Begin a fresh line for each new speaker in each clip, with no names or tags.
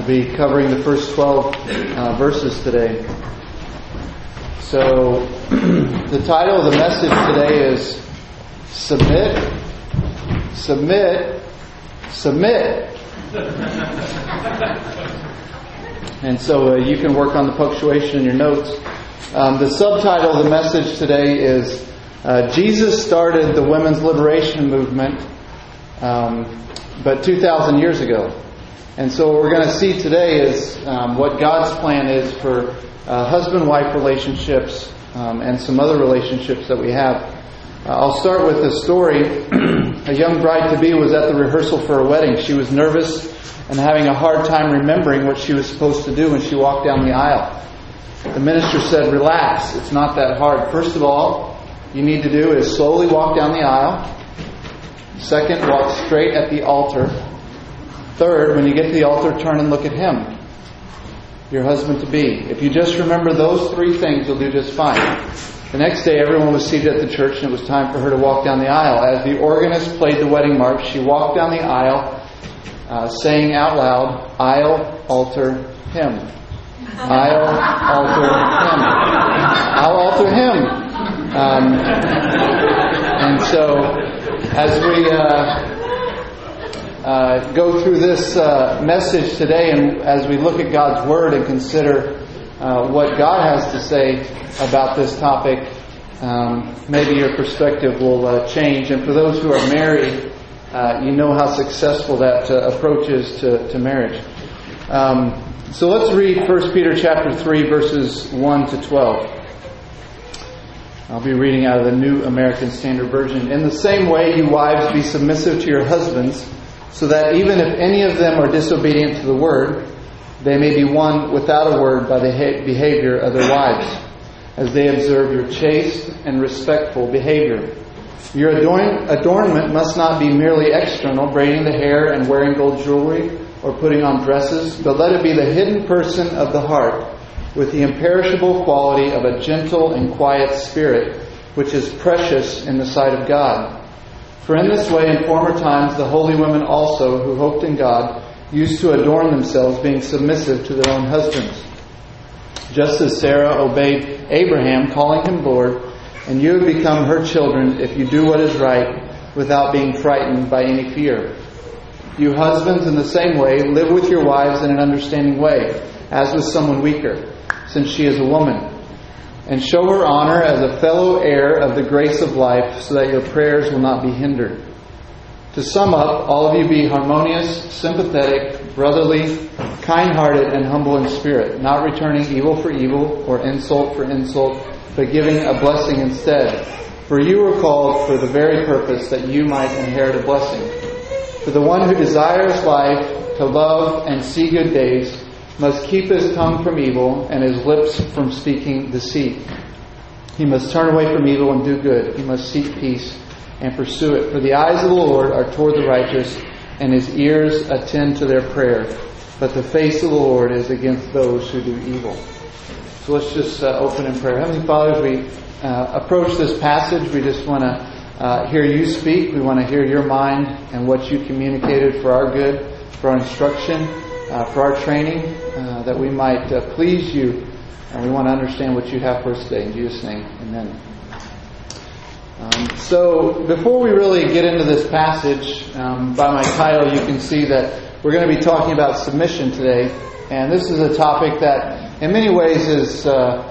be covering the first 12 verses today. So, the title of the message today is Submit, Submit, Submit. And so you can work on the punctuation in your notes. The subtitle of the message today is Jesus started the women's liberation movement but 2,000 years ago. And so what we're going to see today is what God's plan is for husband-wife relationships and some other relationships that we have. I'll start with a story. A young bride-to-be was at the rehearsal for a wedding. She was nervous and having a hard time remembering what she was supposed to do when she walked down the aisle. The minister said, "Relax, it's not that hard. First of all, you need to do is slowly walk down the aisle. Second, walk straight at the altar. Third, when you get to the altar, turn and look at him, your husband-to-be. If you just remember those three things, you'll do just fine." The next day, everyone was seated at the church, and it was time for her to walk down the aisle. As the organist played the wedding march, she walked down the aisle, saying out loud, "I'll alter him. I'll alter him. I'll alter him." And so, as we go through this message today, and as we look at God's Word and consider what God has to say about this topic, maybe your perspective will change. And for those who are married, you know how successful that approach is to marriage. So let's read 1 Peter chapter 3, verses 1 to 12. I'll be reading out of the New American Standard Version. "In the same way, you wives, be submissive to your husbands, so that even if any of them are disobedient to the word, they may be won without a word by the behavior of their wives, as they observe your chaste and respectful behavior. Your adornment must not be merely external, braiding the hair and wearing gold jewelry or putting on dresses, but let it be the hidden person of the heart, with the imperishable quality of a gentle and quiet spirit, which is precious in the sight of God. For in this way, in former times, the holy women also, who hoped in God, used to adorn themselves, being submissive to their own husbands. Just as Sarah obeyed Abraham, calling him Lord, and you have become her children if you do what is right, without being frightened by any fear. You husbands, in the same way, live with your wives in an understanding way, as with someone weaker, since she is a woman. And show her honor as a fellow heir of the grace of life, so that your prayers will not be hindered. To sum up, all of you be harmonious, sympathetic, brotherly, kind-hearted, and humble in spirit, not returning evil for evil or insult for insult, but giving a blessing instead. For you were called for the very purpose that you might inherit a blessing. For the one who desires life, to love and see good days, must keep his tongue from evil and his lips from speaking deceit. He must turn away from evil and do good. He must seek peace and pursue it. For the eyes of the Lord are toward the righteous, and his ears attend to their prayer. But the face of the Lord is against those who do evil." So let's just open in prayer. Heavenly Father, as we approach this passage, we just want to hear you speak. We want to hear your mind and what you communicated for our good, for our instruction, for our training, that we might please you. And we want to understand what you have for us today. In Jesus' name, amen. So before we really get into this passage, by my title you can see that we're going to be talking about submission today. And this is a topic that in many ways is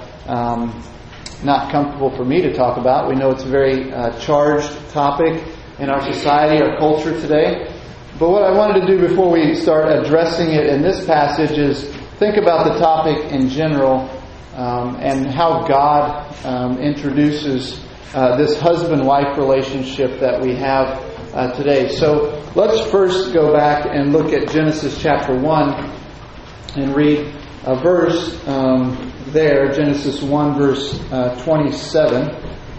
not comfortable for me to talk about. We know it's a very charged topic in our society, our culture today. But what I wanted to do before we start addressing it in this passage is think about the topic in general, and how God introduces this husband-wife relationship that we have today. So let's first go back and look at Genesis chapter 1 and read a verse there, Genesis 1 verse 27.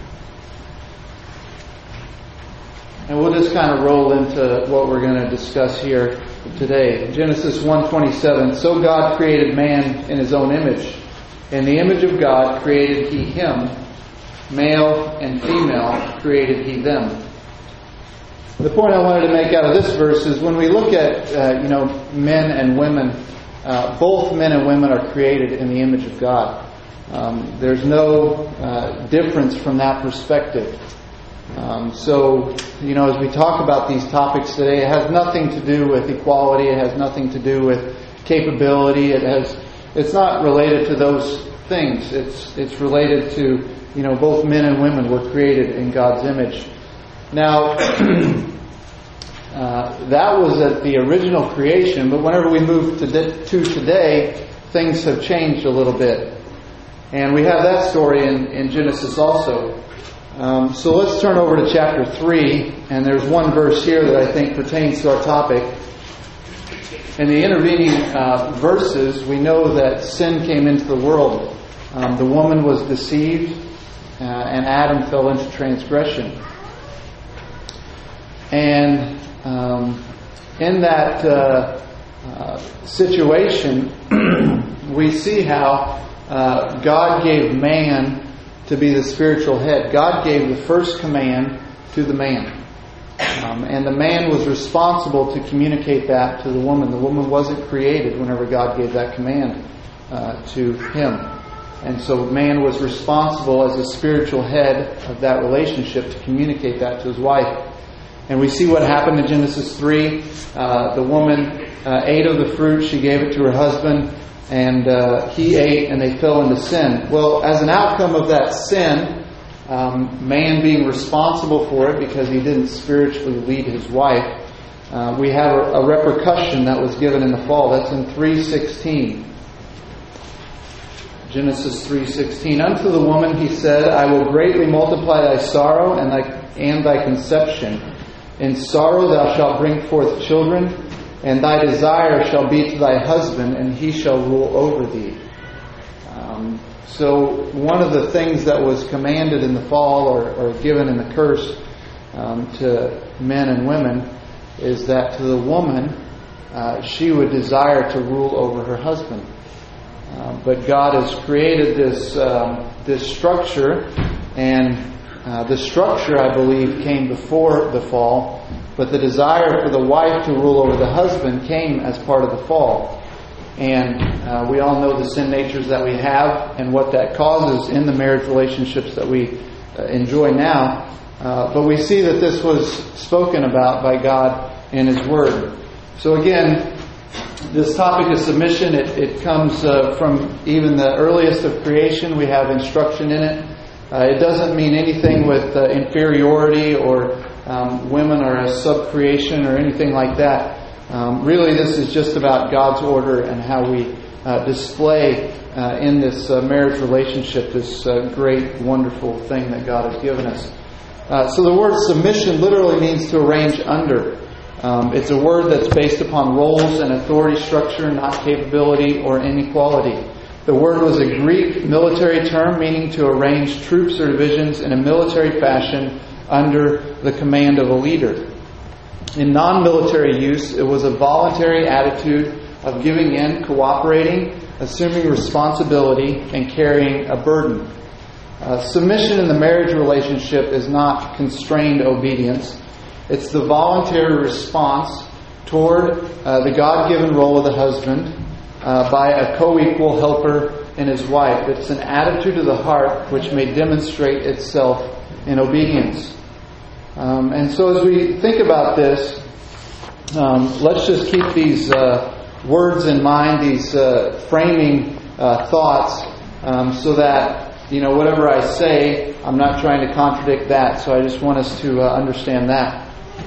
And we'll just kind of roll into what we're going to discuss here today. Genesis 1:27. "So God created man in his own image. In the image of God created he him. Male and female created he them." The point I wanted to make out of this verse is when we look at men and women both men and women are created in the image of God. There's no difference from that perspective. So, as we talk about these topics today, it has nothing to do with equality. It has nothing to do with capability. It's not related to those things. It's related to, both men and women were created in God's image. Now, that was at the original creation, but whenever we move to today, things have changed a little bit. And we have that story in Genesis also. So let's turn over to chapter 3, and there's one verse here that I think pertains to our topic. In the intervening verses, we know that sin came into the world. The woman was deceived, and Adam fell into transgression. And in that situation, we see how God gave man to be the spiritual head. God gave the first command to the man. And the man was responsible to communicate that to the woman. The woman wasn't created whenever God gave that command to him. And so man was responsible as a spiritual head of that relationship to communicate that to his wife. And we see what happened in Genesis 3. The woman ate of the fruit. She gave it to her husband. And he ate, and they fell into sin. Well, as an outcome of that sin, man being responsible for it because he didn't spiritually lead his wife, we have a repercussion that was given in the fall. That's in 3:16. Genesis 3:16. Unto the woman he said, I will greatly multiply thy sorrow and thy conception. In sorrow thou shalt bring forth children, and thy desire shall be to thy husband, and he shall rule over thee. So one of the things that was commanded in the fall or given in the curse to men and women is that to the woman, she would desire to rule over her husband. But God has created this structure, and the structure, I believe, came before the fall. But the desire for the wife to rule over the husband came as part of the fall. And we all know the sin natures that we have and what that causes in the marriage relationships that we enjoy now. But we see that this was spoken about by God in His Word. So again, this topic of submission, it comes from even the earliest of creation. We have instruction in it. It doesn't mean anything with inferiority or women are a sub-creation or anything like that. Really, this is just about God's order and how we display in this marriage relationship this great, wonderful thing that God has given us. So the word submission literally means to arrange under. It's a word that's based upon roles and authority structure, not capability or inequality. The word was a Greek military term meaning to arrange troops or divisions in a military fashion under the command of a leader. In non-military use, it was a voluntary attitude of giving in, cooperating, assuming responsibility, and carrying a burden. Submission in the marriage relationship is not constrained obedience. It's the voluntary response toward the God-given role of the husband by a co-equal helper in his wife. It's an attitude of the heart which may demonstrate itself in obedience. And so as we think about this, let's just keep these words in mind, these framing thoughts, so that, whatever I say, I'm not trying to contradict that. So I just want us to understand that.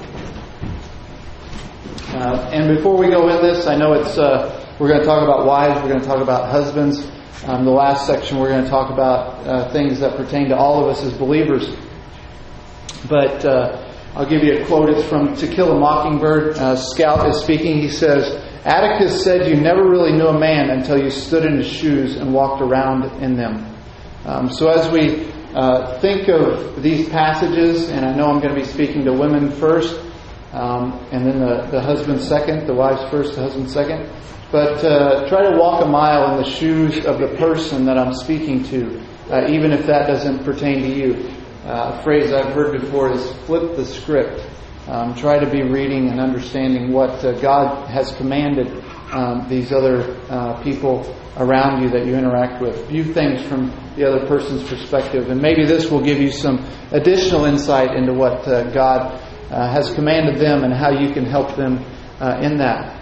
And before we go in this, I know we're going to talk about wives, we're going to talk about husbands. The last section we're going to talk about things that pertain to all of us as believers. But I'll give you a quote. It's from To Kill a Mockingbird. Scout is speaking. He says, Atticus said you never really knew a man until you stood in his shoes and walked around in them. So as we think of these passages, and I know I'm going to be speaking to women first, and then the husband second, the wives first, the husband second. But try to walk a mile in the shoes of the person that I'm speaking to, even if that doesn't pertain to you. A phrase I've heard before is flip the script. Try to be reading and understanding what God has commanded these other people around you that you interact with. View things from the other person's perspective. And maybe this will give you some additional insight into what God has commanded them and how you can help them in that.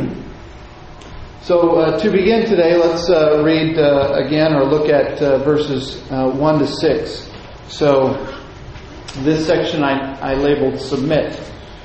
So to begin today, let's read again or look at verses 1 to 6. So this section I labeled Submit.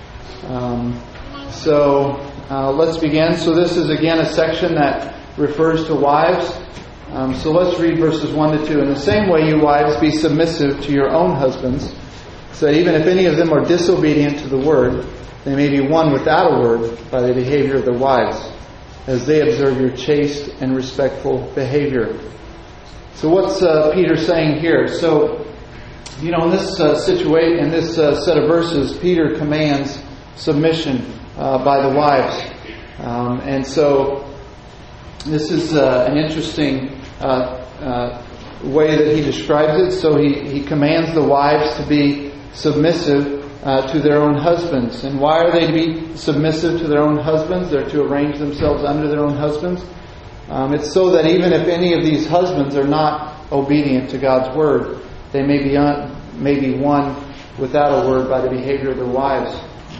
Let's begin. So this is again a section that refers to wives. So let's read verses 1 to 2. In the same way, you wives, be submissive to your own husbands, so that even if any of them are disobedient to the word, they may be won without a word by the behavior of their wives, as they observe your chaste and respectful behavior. So what's Peter saying here? So, in this situation, in this set of verses, Peter commands submission by the wives. And so this is an interesting way that he describes it. So he commands the wives to be submissive to their own husbands. And why are they to be submissive to their own husbands? They're to arrange themselves under their own husbands. It's so that even if any of these husbands are not obedient to God's word, they may be won without a word by the behavior of their wives.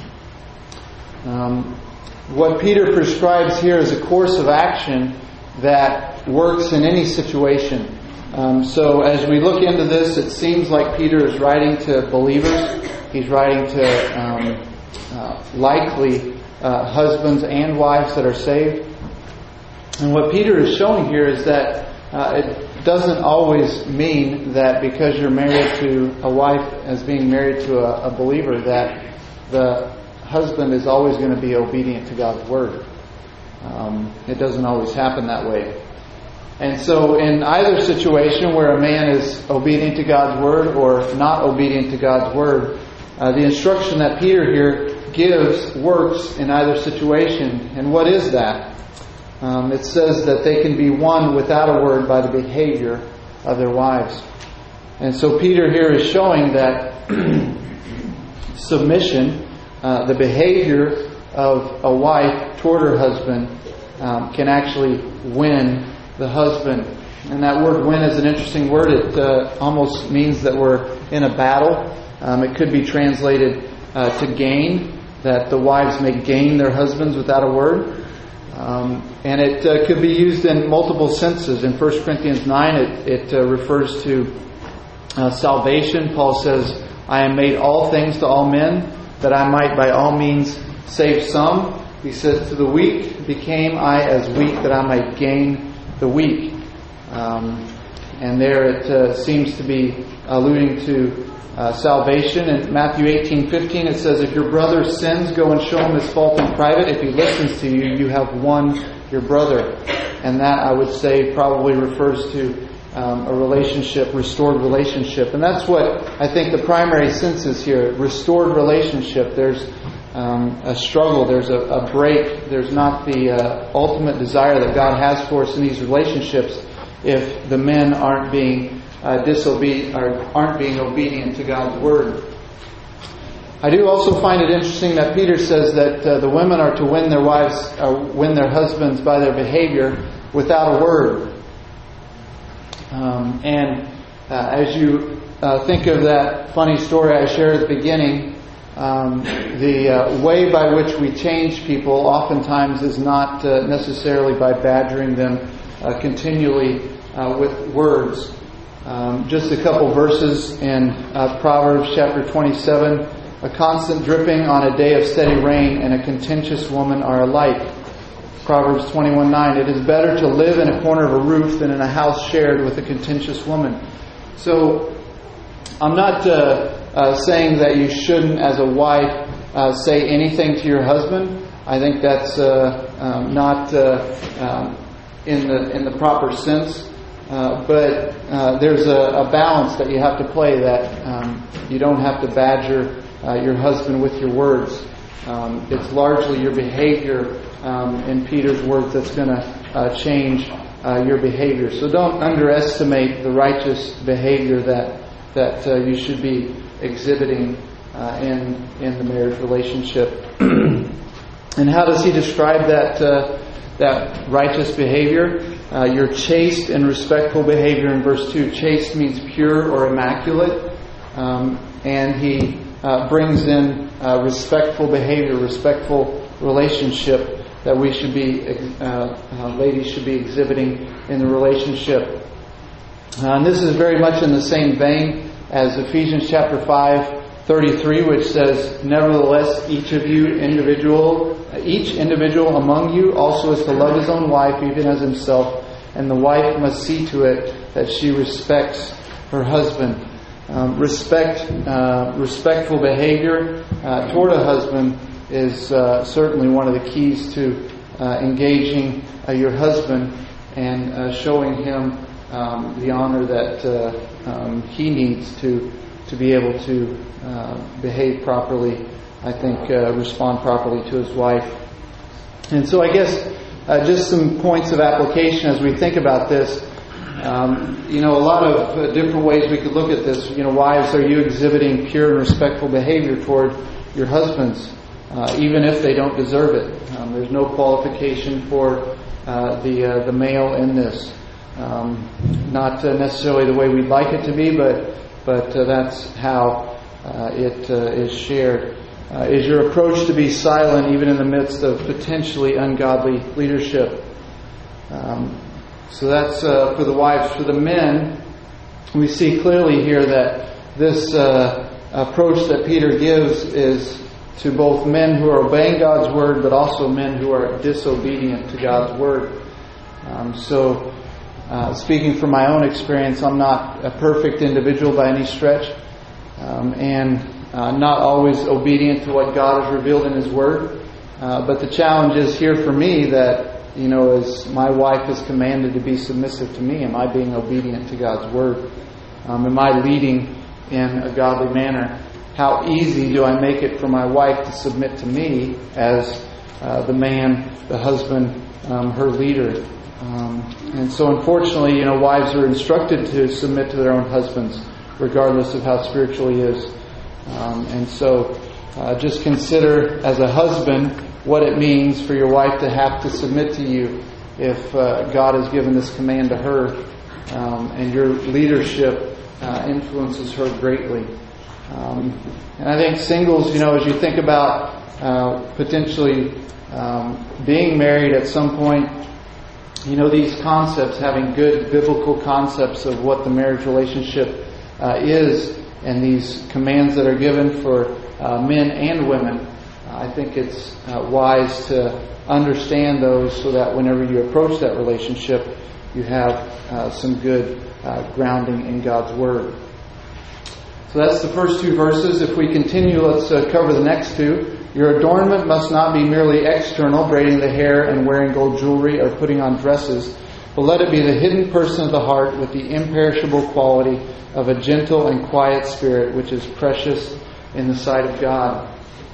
What Peter prescribes here is a course of action that works in any situation. So as we look into this, it seems like Peter is writing to believers. He's writing to likely husbands and wives that are saved. And what Peter is showing here is that it doesn't always mean that because you're married to a wife as being married to a believer that the husband is always going to be obedient to God's word. It doesn't always happen that way. And so in either situation where a man is obedient to God's word or not obedient to God's word, the instruction that Peter here gives works in either situation. And what is that? It says that they can be won without a word by the behavior of their wives. And so Peter here is showing that submission, the behavior of a wife toward her husband, can actually win the husband. And that word win is an interesting word. It almost means that we're in a battle. It could be translated to gain, that the wives may gain their husbands without a word. And it could be used in multiple senses. In 1 Corinthians 9, it refers to salvation. Paul says, I am made all things to all men, that I might by all means save some. He says, to the weak became I as weak, that I might gain the weak. And there it seems to be alluding to salvation. In Matthew 18:15 it says, if your brother sins, go and show him his fault in private. If he listens to you, you have won your brother. And that, I would say, probably refers to a relationship, restored relationship. And that's what I think the primary sense is here. Restored relationship. There's a struggle. There's a break. There's not the ultimate desire that God has for us in these relationships if the men aren't being obedient to God's word. I do also find it interesting that Peter says that the women are to win their wives, win their husbands by their behavior without a word. As you think of that funny story I shared at the beginning, the way by which we change people oftentimes is not necessarily by badgering them continually with words. Just a couple verses in Proverbs chapter 27. A constant dripping on a day of steady rain and a contentious woman are alike. Proverbs 21:9. It is better to live in a corner of a roof than in a house shared with a contentious woman. So I'm not saying that you shouldn't, as a wife, say anything to your husband. I think that's not in the proper sense. But there's a balance that you have to play, that you don't have to badger your husband with your words. It's largely your behavior, in Peter's words, that's going to change your behavior. So don't underestimate the righteous behavior that you should be exhibiting in the marriage relationship. And how does he describe that that righteous behavior. Your chaste and respectful behavior in verse 2. Chaste means pure or immaculate. And he brings in respectful behavior, respectful relationship that we should be, ladies should be exhibiting in the relationship. And this is very much in the same vein as Ephesians chapter 5:33, which says, "Nevertheless, each individual among you also is to love his own wife even as himself, and the wife must see to it that she respects her husband." Respectful behavior toward a husband is certainly one of the keys to engaging your husband and showing him the honor that he needs to be able to behave properly, I think, respond properly to his wife. And so I guess just some points of application as we think about this. A lot of different ways we could look at this. Wives, are you exhibiting pure and respectful behavior toward your husbands, even if they don't deserve it? There's no qualification for the male in this. Not necessarily the way we'd like it to be, but that's how it is shared. Is your approach to be silent even in the midst of potentially ungodly leadership? So that's for the wives. For the men, we see clearly here that this approach that Peter gives is to both men who are obeying God's word, but also men who are disobedient to God's word. Speaking from my own experience, I'm not a perfect individual by any stretch, and not always obedient to what God has revealed in His Word. But the challenge is here for me that, as my wife is commanded to be submissive to me, am I being obedient to God's Word? Am I leading in a godly manner? How easy do I make it for my wife to submit to me as the man, the husband, her leader? And so unfortunately, wives are instructed to submit to their own husbands, regardless of how spiritual he is. And so just consider as a husband what it means for your wife to have to submit to you if God has given this command to her, and your leadership influences her greatly. And I think singles, as you think about potentially being married at some point, these concepts, having good biblical concepts of what the marriage relationship is, and these commands that are given for men and women, I think it's wise to understand those so that whenever you approach that relationship, you have some good grounding in God's Word. So that's the first two verses. If we continue, let's cover the next two. Your adornment must not be merely external, braiding the hair and wearing gold jewelry or putting on dresses, but let it be the hidden person of the heart with the imperishable quality of a gentle and quiet spirit, which is precious in the sight of God.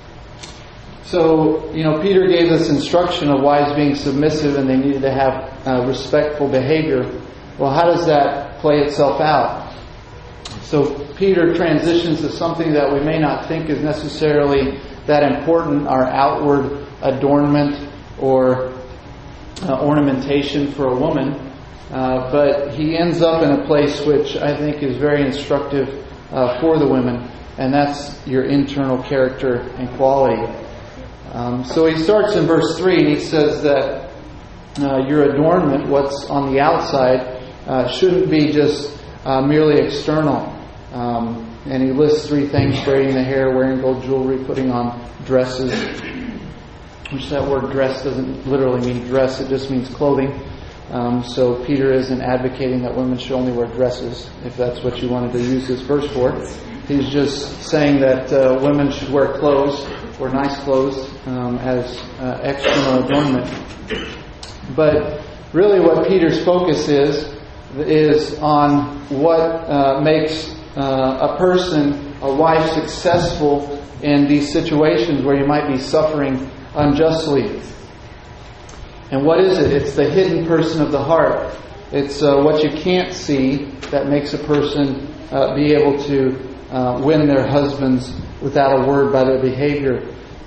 So, Peter gave this instruction of wives being submissive and they needed to have respectful behavior. Well, how does that play itself out? So Peter transitions to something that we may not think is necessarily that important, our outward adornment or ornamentation for a woman. But he ends up in a place which I think is very instructive for the women, and that's your internal character and quality. So he starts in verse 3 and he says that your adornment, what's on the outside, shouldn't be just merely external. And he lists three things: braiding the hair, wearing gold jewelry, putting on dresses. Which that word dress doesn't literally mean dress, it just means clothing. So Peter isn't advocating that women should only wear dresses, if that's what you wanted to use this verse for. He's just saying that women should wear clothes, or nice clothes, as external adornment. But really what Peter's focus is on what makes a person, a wife, successful in these situations where you might be suffering unjustly. And what is it? It's the hidden person of the heart. It's what you can't see that makes a person be able to win their husbands without a word by their behavior.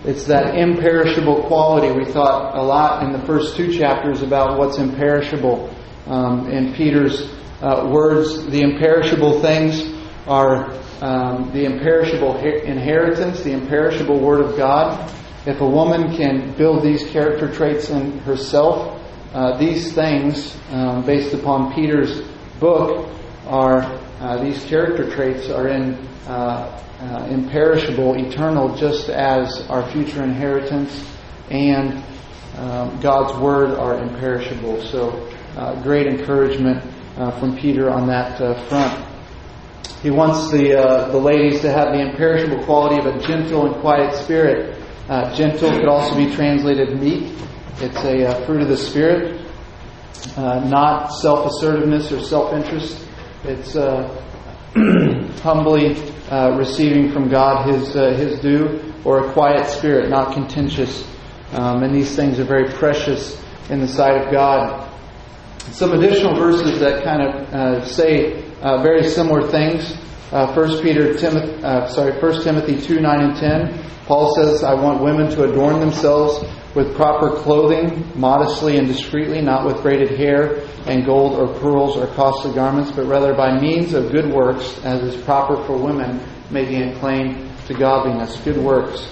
It's that imperishable quality. We thought a lot in the first 2 chapters about what's imperishable. In Peter's words, the imperishable things are the imperishable inheritance, the imperishable Word of God. If a woman can build these character traits in herself, these things, based upon Peter's book, are these character traits are imperishable, eternal, just as our future inheritance and God's Word are imperishable. So, great encouragement from Peter on that front. He wants the ladies to have the imperishable quality of a gentle and quiet spirit. Gentle could also be translated meek. It's a fruit of the Spirit, not self-assertiveness or self-interest. It's humbly receiving from God His due, or a quiet spirit, not contentious. And these things are very precious in the sight of God. Some additional verses that kind of say very similar things. 1 Timothy 2:9-10. Paul says, "I want women to adorn themselves with proper clothing, modestly and discreetly, not with braided hair and gold or pearls or costly garments, but rather by means of good works, as is proper for women, making a claim to godliness." Good works.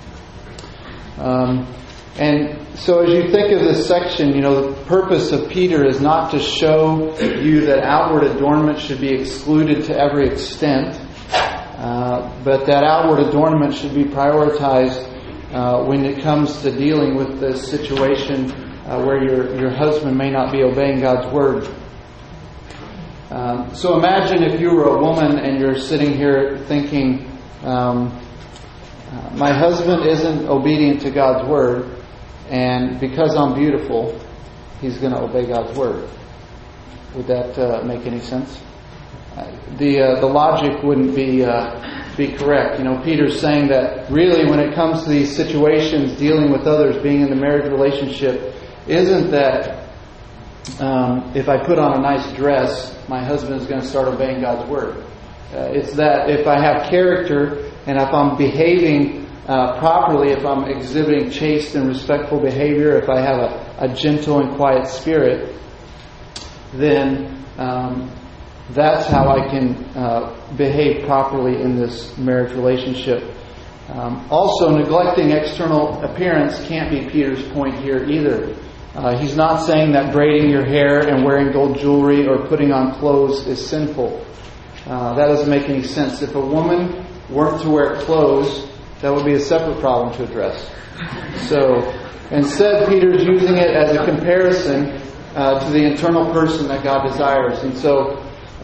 And so as you think of this section, the purpose of Peter is not to show you that outward adornment should be excluded to every extent, but that outward adornment should be prioritized when it comes to dealing with this situation where your husband may not be obeying God's Word. So imagine if you were a woman and you're sitting here thinking, my husband isn't obedient to God's Word, and because I'm beautiful, he's going to obey God's Word. Would that make any sense? The logic wouldn't be correct. Peter's saying that really when it comes to these situations, dealing with others, being in the marriage relationship, isn't that if I put on a nice dress, my husband is going to start obeying God's Word. It's that if I have character and if I'm behaving properly, if I'm exhibiting chaste and respectful behavior, if I have a gentle and quiet spirit, then that's how I can behave properly in this marriage relationship. Also, neglecting external appearance can't be Peter's point here either. He's not saying that braiding your hair and wearing gold jewelry or putting on clothes is sinful. That doesn't make any sense. If a woman weren't to wear clothes, that would be a separate problem to address. So, instead, Peter's using it as a comparison to the internal person that God desires. And so,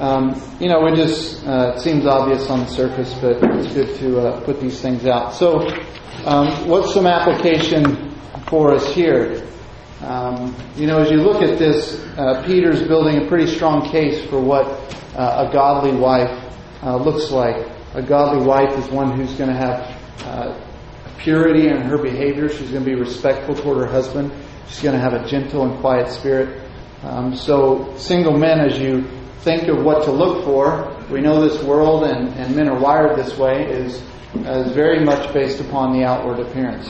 it seems obvious on the surface, but it's good to put these things out. So, what's some application for us here? As you look at this, Peter's building a pretty strong case for what a godly wife looks like. A godly wife is one who's going to have purity in her behavior. She's going to be respectful toward her husband. She's going to have a gentle and quiet spirit. So single men, as you think of what to look for, we know this world, and men are wired this way, is very much based upon the outward appearance.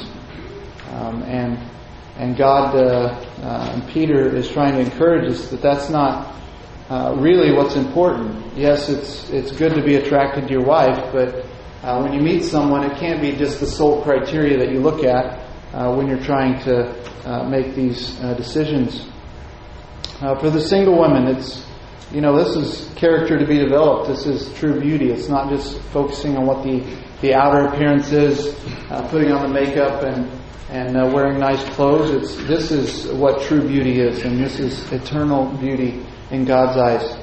And God and Peter is trying to encourage us that that's not really what's important. Yes, it's good to be attracted to your wife, but when you meet someone, it can't be just the sole criteria that you look at when you're trying to make these decisions. For the single women, it's this is character to be developed. This is true beauty. It's not just focusing on what the outer appearance is, putting on the makeup and wearing nice clothes. This is what true beauty is, and this is eternal beauty in God's eyes.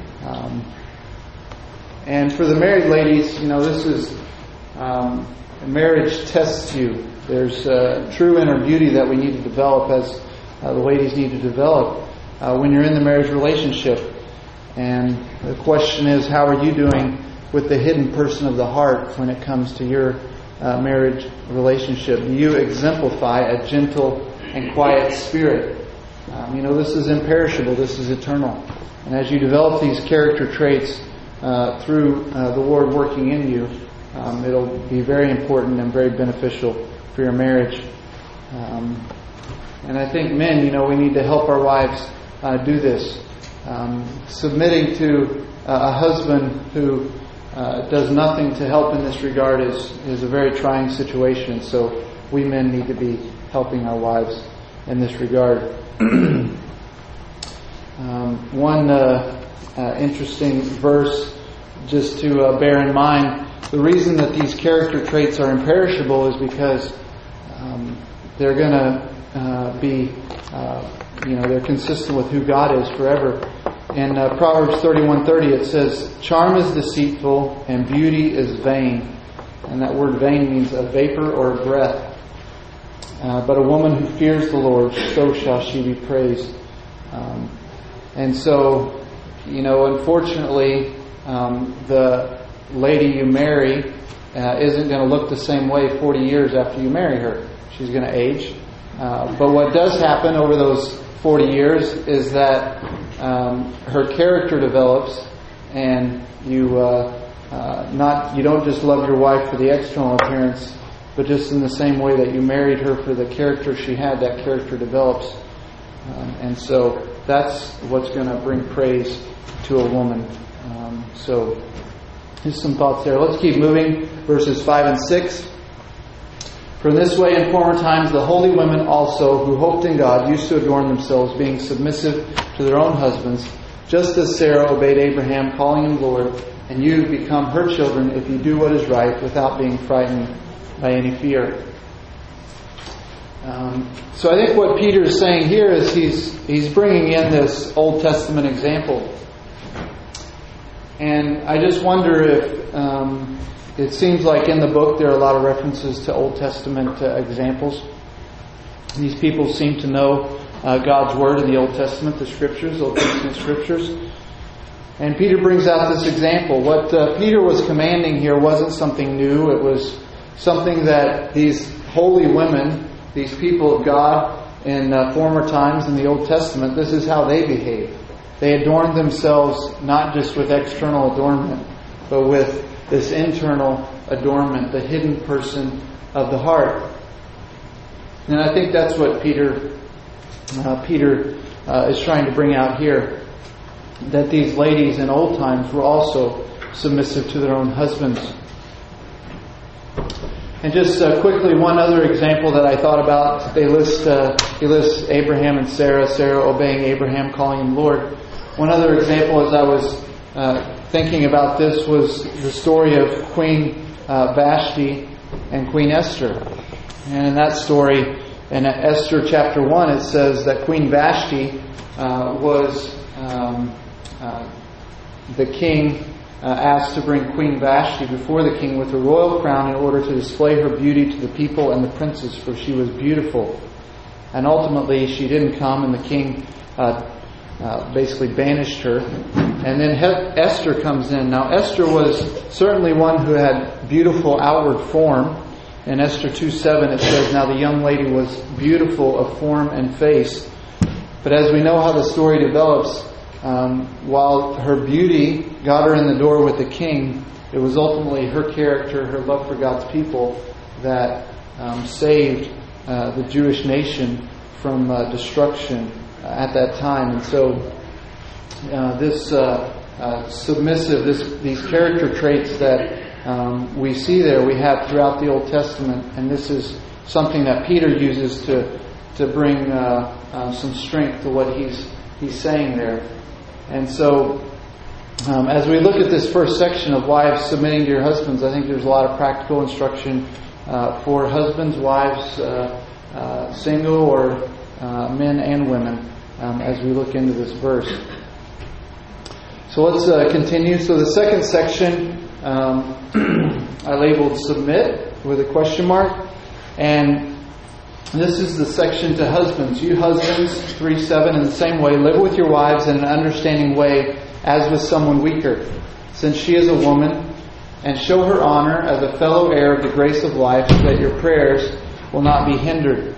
And for the married ladies, this is marriage tests you. There's true inner beauty that we need to develop, as the ladies need to develop when you're in the marriage relationship. And the question is, how are you doing with the hidden person of the heart when it comes to your marriage relationship? Do you exemplify a gentle and quiet spirit? This is imperishable. This is eternal. And as you develop these character traits through the Lord working in you, it'll be very important and very beneficial for your marriage. And I think men, we need to help our wives do this. Submitting to a husband who does nothing to help in this regard is a very trying situation. So we men need to be helping our wives in this regard. One interesting verse just to bear in mind, the reason that these character traits are imperishable is because they're going to be, they're consistent with who God is forever. In Proverbs 31:30 it says, "Charm is deceitful and beauty is vain." And that word vain means a vapor or a breath. But a woman who fears the Lord, so shall she be praised. And so, unfortunately, the lady you marry isn't going to look the same way 40 years after you marry her. She's going to age. But what does happen over those 40 years is that her character develops, and you don't just love your wife for the external appearance, but just in the same way that you married her for the character she had, that character develops. And so that's what's going to bring praise to a woman. So here's some thoughts there. Let's keep moving. Verses 5 and 6. "For in this way in former times the holy women also who hoped in God used to adorn themselves, being submissive to their own husbands, just as Sarah obeyed Abraham, calling him Lord, and you become her children if you do what is right without being frightened by any fear." So I think what Peter is saying here is he's bringing in this Old Testament example. And I just wonder if it seems like in the book there are a lot of references to Old Testament examples. These people seem to know God's Word in the Old Testament, the Scriptures, Old Testament Scriptures. And Peter brings out this example. What Peter was commanding here wasn't something new. It was something that these holy women, these people of God in former times in the Old Testament, this is how they behaved. They adorned themselves not just with external adornment, but with this internal adornment, the hidden person of the heart. And I think that's what Peter is trying to bring out here, that these ladies in old times were also submissive to their own husbands. And just quickly, one other example that I thought about, he lists Abraham and Sarah obeying Abraham, calling him Lord. One other example, as I was thinking about this, was the story of Queen Vashti and Queen Esther. And in that story, in Esther chapter 1, it says that Queen Vashti was the king asked to bring Queen Vashti before the king with a royal crown in order to display her beauty to the people and the princes, for she was beautiful. And ultimately she didn't come, and the king basically banished her. And then Esther comes in. Now Esther was certainly one who had beautiful outward form. In Esther 2:7 it says, "Now the young lady was beautiful of form and face." But as we know how the story develops, while her beauty got her in the door with the king, it was ultimately her character, her love for God's people, that saved the Jewish nation from destruction at that time. And so this submissive, these character traits that we see there, we have throughout the Old Testament, and this is something that Peter uses to bring some strength to what he's saying there. And so, as we look at this first section of wives submitting to your husbands, I think there's a lot of practical instruction for husbands, wives, single or men and women, as we look into this verse. So let's continue. So the second section I labeled submit with a question mark, and this is the section to husbands. You husbands, 3:7, in the same way, live with your wives in an understanding way as with someone weaker, since she is a woman, and show her honor as a fellow heir of the grace of life, so that your prayers will not be hindered.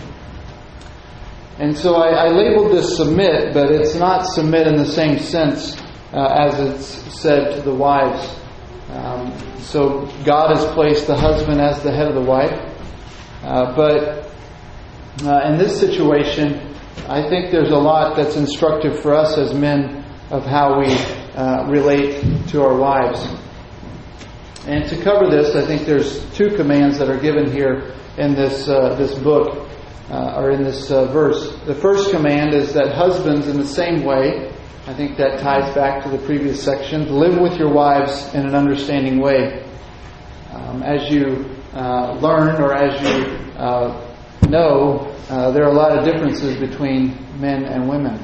And so I labeled this submit, but it's not submit in the same sense as it's said to the wives. So God has placed the husband as the head of the wife. But in this situation, I think there's a lot that's instructive for us as men of how we relate to our wives. And to cover this, I think there's two commands that are given here in this book, or in this verse. The first command is that husbands, in the same way, I think that ties back to the previous section, live with your wives in an understanding way. As you learn, or as you know, there are a lot of differences between men and women.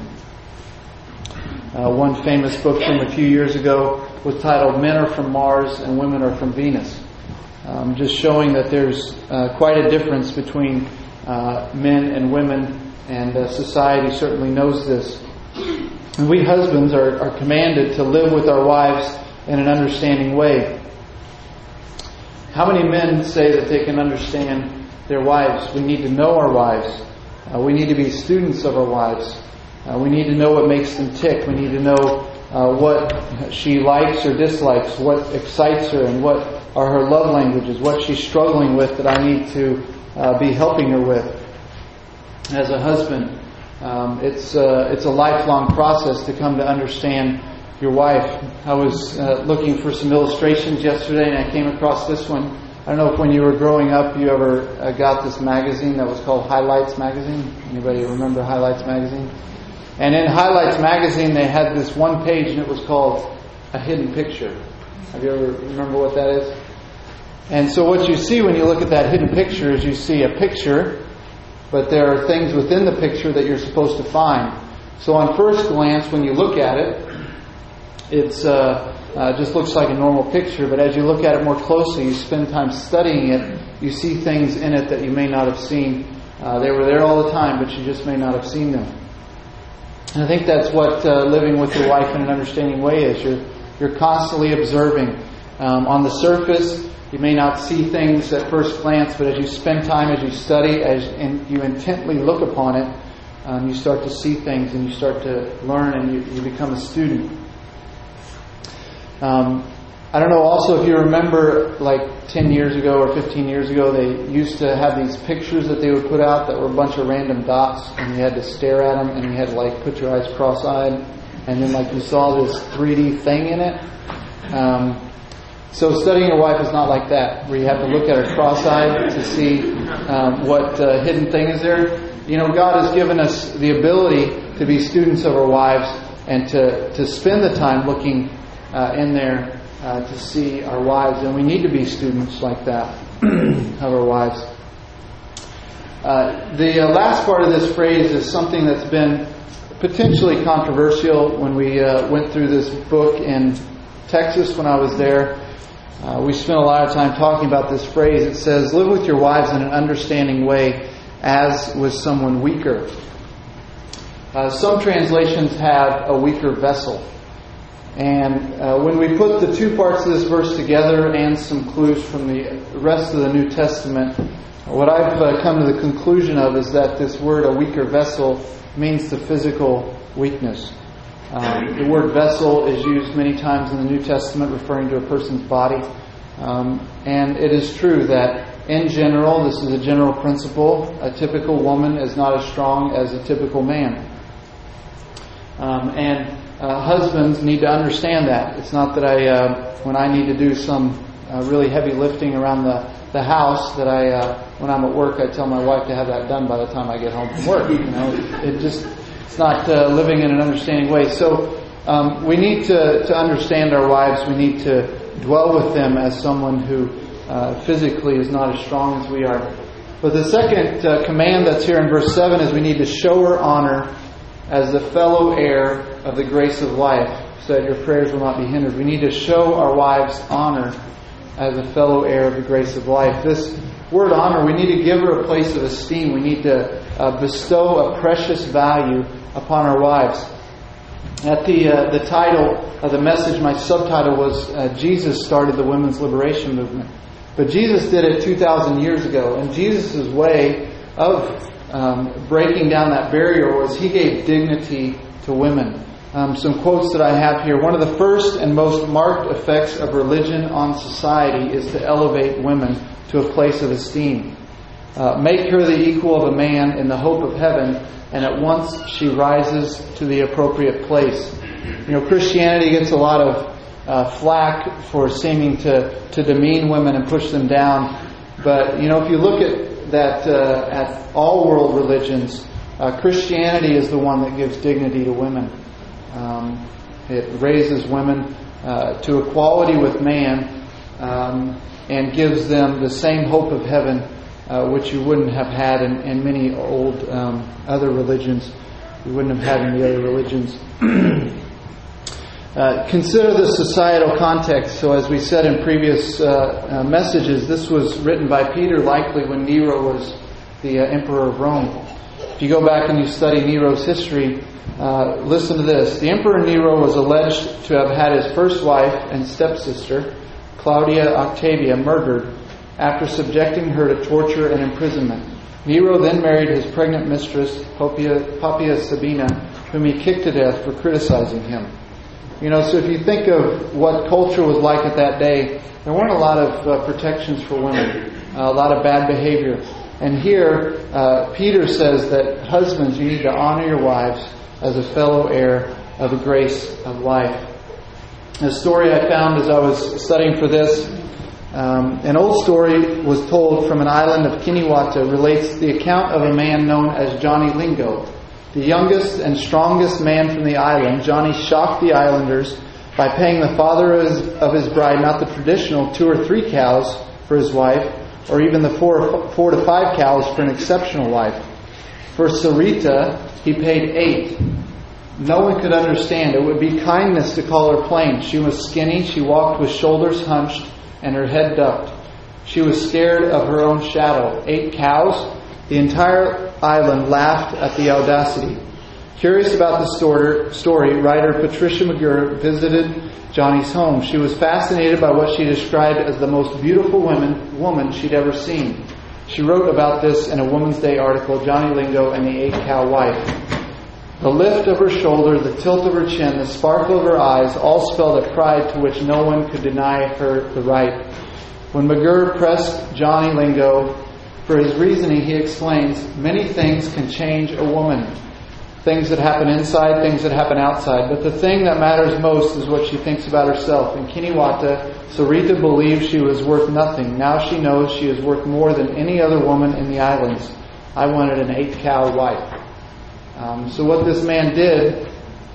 One famous book from a few years ago was titled Men Are From Mars and Women Are From Venus. Just showing that there's quite a difference between men and women, and society certainly knows this. And we husbands are commanded to live with our wives in an understanding way. How many men say that they can understand their wives? We need to know our wives. We need to be students of our wives. We need to know what makes them tick. We need to know what she likes or dislikes, what excites her, and what are her love languages, what she's struggling with that I need to be helping her with. As a husband, it's a lifelong process to come to understand your wife. I was looking for some illustrations yesterday, and I came across this one. I don't know if when you were growing up you ever got this magazine that was called Highlights Magazine. Anybody remember Highlights Magazine? And in Highlights Magazine they had this one page, and it was called A Hidden Picture. Have you ever remember what that is? And so what you see when you look at that hidden picture is you see a picture, but there are things within the picture that you're supposed to find. So on first glance, when you look at it, it's just looks like a normal picture, but as you look at it more closely, you spend time studying it, you see things in it that you may not have seen. They were there all the time, but you just may not have seen them. And I think that's what living with your wife in an understanding way is. You're constantly observing. On the surface, you may not see things at first glance, but as you spend time, as you study, and you intently look upon it, you start to see things, and you start to learn, and you become a student. I don't know also if you remember, like 10 years ago or 15 years ago, they used to have these pictures that they would put out that were a bunch of random dots, and you had to stare at them, and you had to like put your eyes cross-eyed, and then like you saw this 3D thing in it. So studying your wife is not like that, where you have to look at her cross-eyed to see what hidden thing is there. You know, God has given us the ability to be students of our wives and to spend the time looking in there to see our wives, and we need to be students like that of our wives. The last part of this phrase is something that's been potentially controversial when we went through this book in Texas when I was there. We spent a lot of time talking about this phrase. It says, live with your wives in an understanding way as with someone weaker. Some translations have a weaker vessel. And when we put the two parts of this verse together and some clues from the rest of the New Testament, what I've come to the conclusion of is that this word, a weaker vessel, means the physical weakness. The word vessel is used many times in the New Testament referring to a person's body. And it is true that in general, this is a general principle, a typical woman is not as strong as a typical man. Husbands need to understand that. It's not that when I need to do some really heavy lifting around the house, that when I'm at work, I tell my wife to have that done by the time I get home from work. You know, it's not living in an understanding way. So we need to understand our wives. We need to dwell with them as someone who physically is not as strong as we are. But the second command that's here in verse 7 is we need to show her honor as the fellow heir of the grace of life, so that your prayers will not be hindered. We need to show our wives honor as a fellow heir of the grace of life. This word honor, we need to give her a place of esteem. We need to bestow a precious value upon our wives. At the title of the message, my subtitle was Jesus started the women's liberation movement. But Jesus did it 2,000 years ago. And Jesus' way of breaking down that barrier was He gave dignity to women. Some quotes that I have here. One of the first and most marked effects of religion on society is to elevate women to a place of esteem. make her the equal of a man in the hope of heaven, and at once she rises to the appropriate place. Christianity gets a lot of flack for seeming to demean women and push them down. But, if you look at that, at all world religions, Christianity is the one that gives dignity to women. It raises women to equality with man and gives them the same hope of heaven, which you wouldn't have had in many old other religions. You wouldn't have had in the other religions. Consider the societal context. So as we said in previous messages, this was written by Peter likely when Nero was the emperor of Rome. If you go back and you study Nero's history, listen to this. The Emperor Nero was alleged to have had his first wife and stepsister, Claudia Octavia, murdered after subjecting her to torture and imprisonment. Nero then married his pregnant mistress, Poppaea Sabina, whom he kicked to death for criticizing him. So if you think of what culture was like at that day, there weren't a lot of protections for women, a lot of bad behavior. And here, Peter says that husbands, you need to honor your wives as a fellow heir of the grace of life. A story I found as I was studying for this, an old story was told from an island of Kiniwata, relates the account of a man known as Johnny Lingo. The youngest and strongest man from the island, Johnny shocked the islanders by paying the father of his bride not the traditional 2 or 3 cows for his wife, or even the 4 to 5 cows for an exceptional wife. For Sarita, he paid 8. No one could understand. It would be kindness to call her plain. She was skinny, she walked with shoulders hunched and her head ducked. She was scared of her own shadow. 8 cows? The entire island laughed at the audacity. Curious about the story, writer Patricia McGurr visited Johnny's home. She was fascinated by what she described as the most beautiful woman she'd ever seen. She wrote about this in a Woman's Day article, Johnny Lingo and the 8-cow wife. The lift of her shoulder, the tilt of her chin, the sparkle of her eyes all spelled a pride to which no one could deny her the right. When McGurr pressed Johnny Lingo for his reasoning, he explains, many things can change a woman. Things that happen inside, things that happen outside. But the thing that matters most is what she thinks about herself. In Kiniwata, Sarita believed she was worth nothing. Now she knows she is worth more than any other woman in the islands. I wanted an 8-cow wife. So what this man did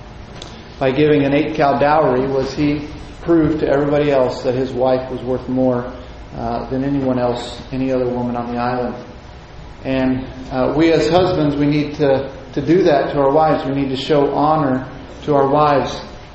by giving an 8-cow dowry was he proved to everybody else that his wife was worth more than anyone else, any other woman on the island. And we as husbands, we need to do that to our wives. We need to show honor to our wives.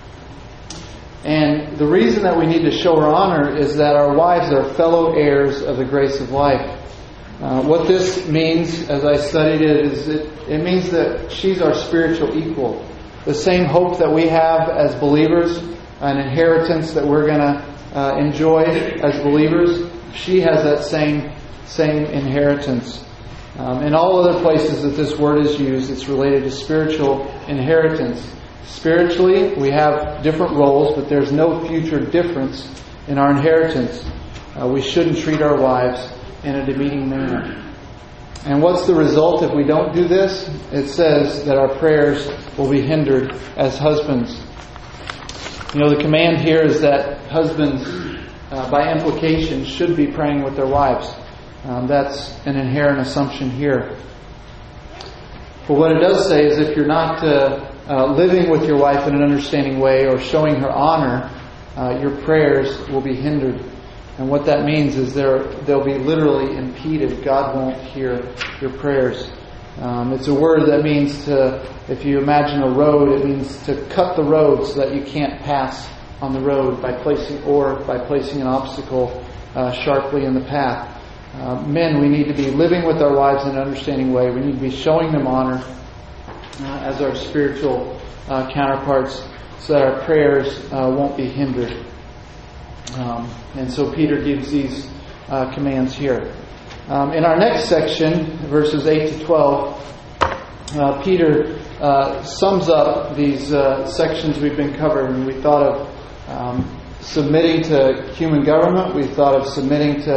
And the reason that we need to show our honor is that our wives are fellow heirs of the grace of life. What this means, as I studied it, is it means that she's our spiritual equal. The same hope that we have as believers, an inheritance that we're going to enjoy as believers, she has that same inheritance. In all other places that this word is used, it's related to spiritual inheritance. Spiritually, we have different roles, but there's no future difference in our inheritance. We shouldn't treat our wives in a demeaning manner. And what's the result if we don't do this? It says that our prayers will be hindered as husbands. The command here is that husbands, by implication, should be praying with their wives. That's an inherent assumption here. But what it does say is if you're not living with your wife in an understanding way or showing her honor, your prayers will be hindered. And what that means is they'll be literally impeded. God won't hear your prayers. It's a word that means to, if you imagine a road, it means to cut the road so that you can't pass on the road by placing an obstacle sharply in the path. Men, we need to be living with our wives in an understanding way. We need to be showing them honor as our spiritual counterparts so that our prayers won't be hindered. And so Peter gives these commands here. In our next section, verses 8 to 12, Peter sums up these sections we've been covering. We thought of submitting to human government. We thought of submitting to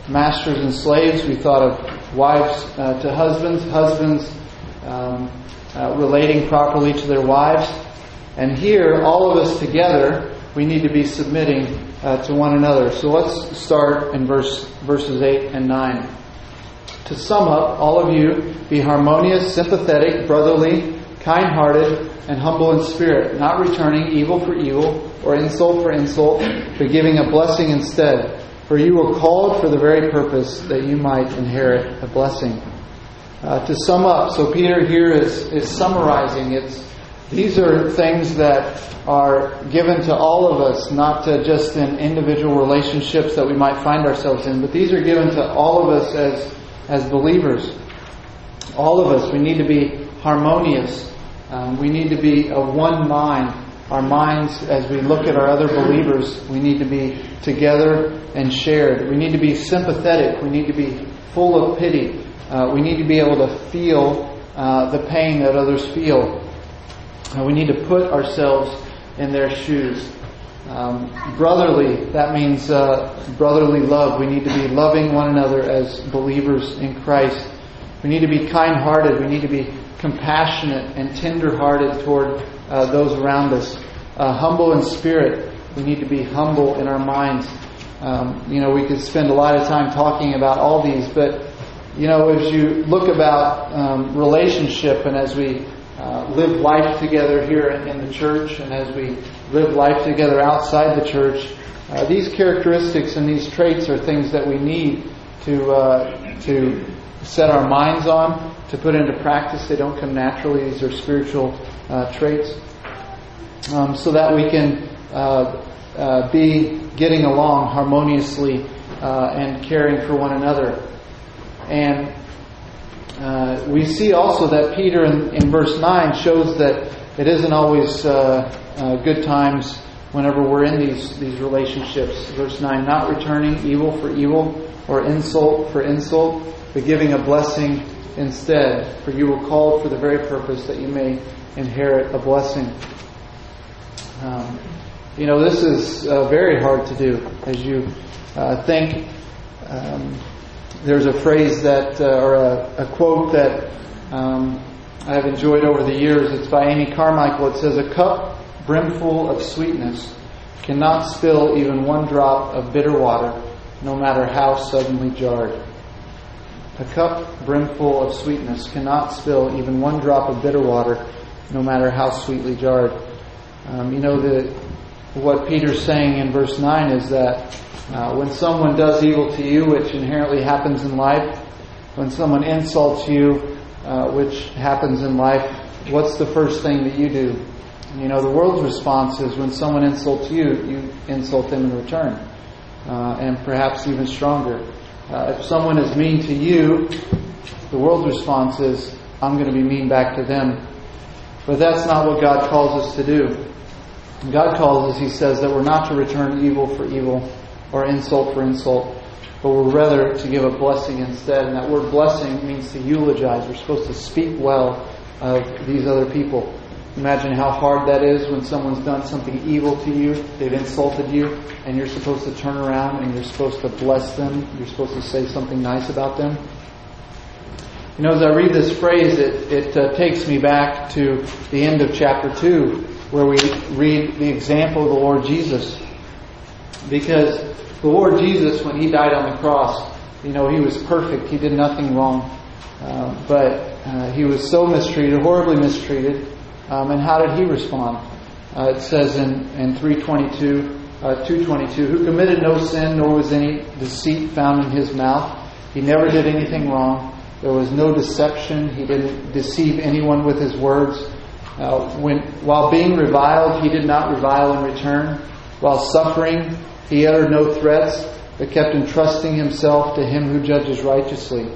masters and slaves. We thought of wives to husbands, husbands relating properly to their wives. And here, all of us together, we need to be submitting to one another. So let's start in verses 8 and 9. To sum up, all of you, be harmonious, sympathetic, brotherly, kind-hearted, and humble in spirit, not returning evil for evil or insult for insult, but giving a blessing instead. For you were called for the very purpose that you might inherit a blessing. To sum up, so Peter here is summarizing. These are things that are given to all of us, not to just in individual relationships that we might find ourselves in, but these are given to all of us as believers. All of us, we need to be harmonious. We need to be of one mind. Our minds, as we look at our other believers, we need to be together and shared. We need to be sympathetic. We need to be full of pity. We need to be able to feel the pain that others feel. We need to put ourselves in their shoes. Brotherly, that means brotherly love. We need to be loving one another as believers in Christ. We need to be kind-hearted. We need to be compassionate and tender-hearted toward those around us. Humble in spirit. We need to be humble in our minds. We could spend a lot of time talking about all these, but as you look about relationship, and as we live life together here in the church, and as we live life together outside the church, these characteristics and these traits are things that we need to set our minds on, to put into practice. They don't come naturally. These are spiritual traits, so that we can be getting along harmoniously and caring for one another. And we see also that Peter in verse 9 shows that it isn't always good times whenever we're in these relationships. Verse 9, not returning evil for evil or insult for insult, but giving a blessing instead. For you were called for the very purpose that you may inherit a blessing. This is very hard to do. As you think, there's a phrase that, or a quote that I've enjoyed over the years. It's by Amy Carmichael. It says, "A cup brimful of sweetness cannot spill even one drop of bitter water, no matter how suddenly jarred." A cup brimful of sweetness cannot spill even one drop of bitter water, no matter how sweetly jarred. What Peter's saying in verse 9 is that when someone does evil to you, which inherently happens in life, when someone insults you, which happens in life, what's the first thing that you do? The world's response is when someone insults you, you insult them in return, and perhaps even stronger. If someone is mean to you, the world's response is, I'm going to be mean back to them. But that's not what God calls us to do. God calls us, He says, that we're not to return evil for evil or insult for insult, but we're rather to give a blessing instead. And that word blessing means to eulogize. We're supposed to speak well of these other people. Imagine how hard that is when someone's done something evil to you, they've insulted you, and you're supposed to turn around and you're supposed to bless them. You're supposed to say something nice about them. As I read this phrase, it takes me back to the end of chapter 2, where we read the example of the Lord Jesus. Because the Lord Jesus, when He died on the cross, He was perfect. He did nothing wrong. But He was so mistreated, horribly mistreated. And how did He respond? It says in 2:22, who committed no sin, nor was any deceit found in His mouth. He never did anything wrong. There was no deception. He didn't deceive anyone with His words. While being reviled, He did not revile in return. While suffering, He uttered no threats, but kept entrusting Himself to Him who judges righteously.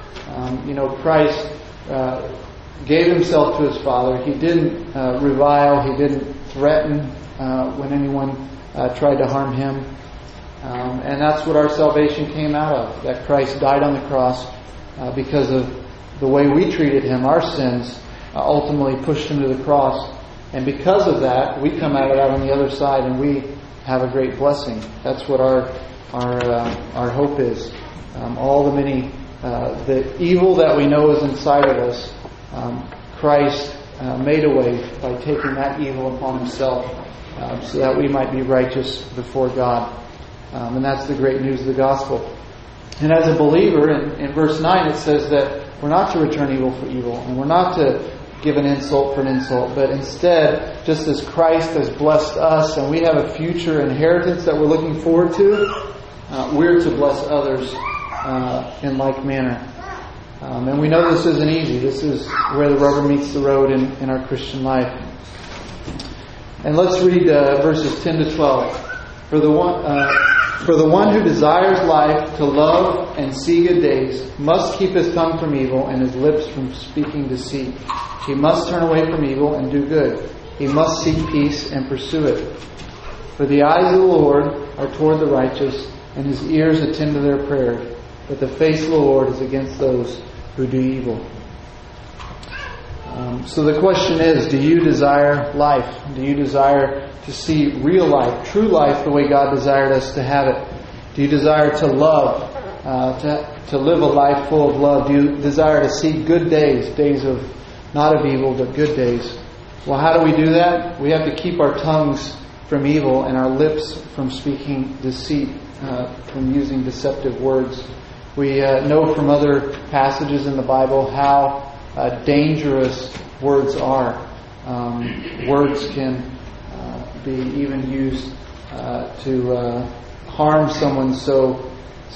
Christ gave Himself to His Father. He didn't revile. He didn't threaten when anyone tried to harm Him. And that's what our salvation came out of. That Christ died on the cross because of the way we treated Him. Our sins ultimately pushed Him to the cross. And because of that, we come out on the other side and we have a great blessing. That's what our hope is. all the many, the evil that we know is inside of us, Christ made a way by taking that evil upon Himself so that we might be righteous before God. And that's the great news of the gospel. And as a believer, in verse 9 it says that we're not to return evil for evil, and we're not to give an insult for an insult, but instead, just as Christ has blessed us and we have a future inheritance that we're looking forward to, we're to bless others in like manner. And we know this isn't easy. This is where the rubber meets the road in our Christian life. And let's read verses 10 to 12. For the one who desires life, to love and see good days, must keep his tongue from evil and his lips from speaking deceit. He must turn away from evil and do good. He must seek peace and pursue it. For the eyes of the Lord are toward the righteous, and His ears attend to their prayers. But the face of the Lord is against those who do evil. So the question is, do you desire life? Do you desire to see real life, true life, the way God desired us to have it? Do you desire to love, to live a life full of love? Do you desire to see good days, days of not of evil, but good days? Well, how do we do that? We have to keep our tongues from evil and our lips from speaking deceit, from using deceptive words. We know from other passages in the Bible how dangerous words are. Words can be even used to harm someone so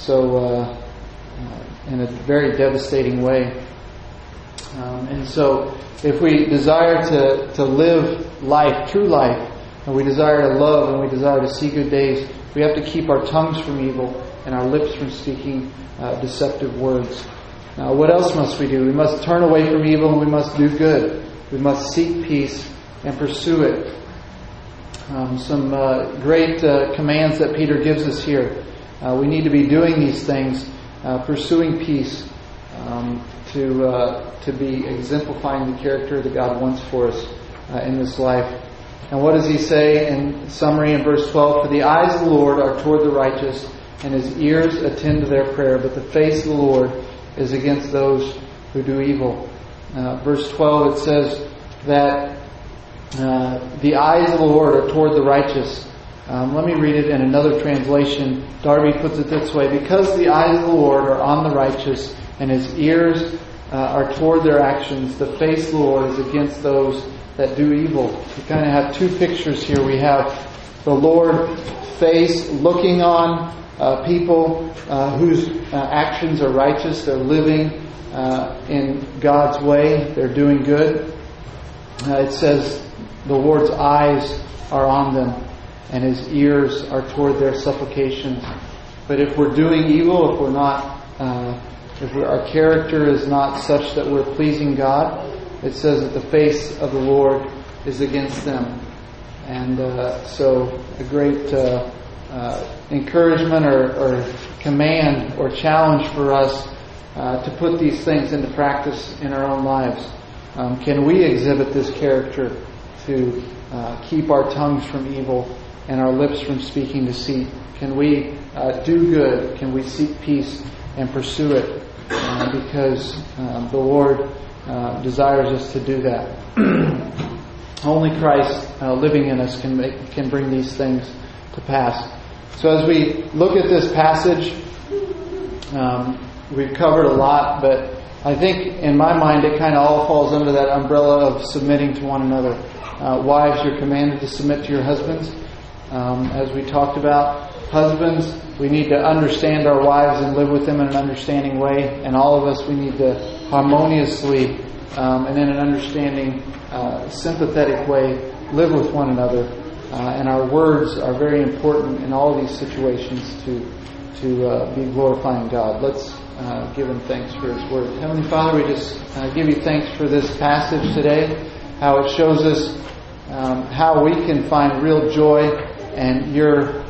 in a very devastating way. And so if we desire to live life, true life, and we desire to love and we desire to see good days, we have to keep our tongues from evil and our lips from speaking deceptive words. Now, what else must we do? We must turn away from evil and we must do good. We must seek peace and pursue it. Some great commands that Peter gives us here. We need to be doing these things, pursuing peace, to be exemplifying the character that God wants for us in this life. And what does he say in summary in verse 12? For the eyes of the Lord are toward the righteous, and His ears attend to their prayer, but the face of the Lord is against those who do evil. Verse 12, it says that the eyes of the Lord are toward the righteous. Let me read it in another translation. Darby puts it this way: because the eyes of the Lord are on the righteous, and His ears are toward their actions, the face of the Lord is against those that do evil. We kind of have two pictures here. We have the Lord's face looking on people whose actions are righteous. They're living in God's way. They're doing good. It says the Lord's eyes are on them, and His ears are toward their supplications. But if we're doing evil, if we're not, our character is not such that we're pleasing God, it says that the face of the Lord is against them. And so a great encouragement or command or challenge for us to put these things into practice in our own lives. Can we exhibit this character to keep our tongues from evil and our lips from speaking deceit? Can we do good? Can we seek peace and pursue it? Because the Lord desires us to do that. Only Christ living in us can bring these things to pass. So as we look at this passage, we've covered a lot, but I think in my mind it kind of all falls under that umbrella of submitting to one another. Wives, you're commanded to submit to your husbands. As we talked about, husbands, we need to understand our wives and live with them in an understanding way. And all of us, we need to harmoniously and in an understanding, sympathetic way live with one another. And our words are very important in all these situations to be glorifying God. Let's give Him thanks for His Word. Heavenly Father, we just give You thanks for this passage today, how it shows us how we can find real joy and Your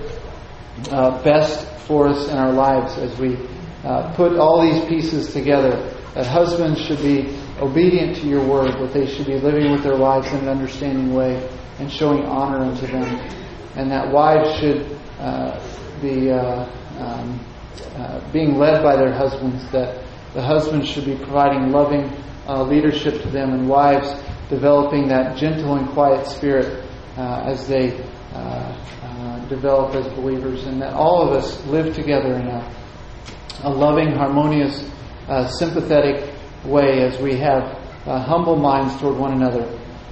best for us in our lives as we put all these pieces together. That husbands should be obedient to Your Word, that they should be living with their wives in an understanding way and showing honor unto them, and that wives should be being led by their husbands, that the husbands should be providing loving leadership to them, and wives developing that gentle and quiet spirit as they develop as believers, and that all of us live together in a loving, harmonious, sympathetic way as we have humble minds toward one another.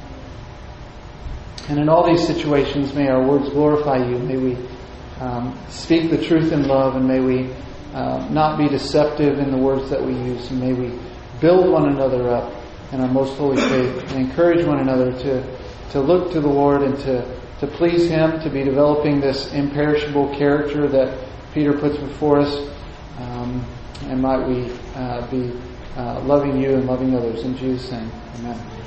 And in all these situations, may our words glorify You. May we speak the truth in love, and may we not be deceptive in the words that we use, and may we build one another up in our most holy faith and encourage one another to look to the Lord and to please Him, to be developing this imperishable character that Peter puts before us, and might we be loving You and loving others. In Jesus' name, amen.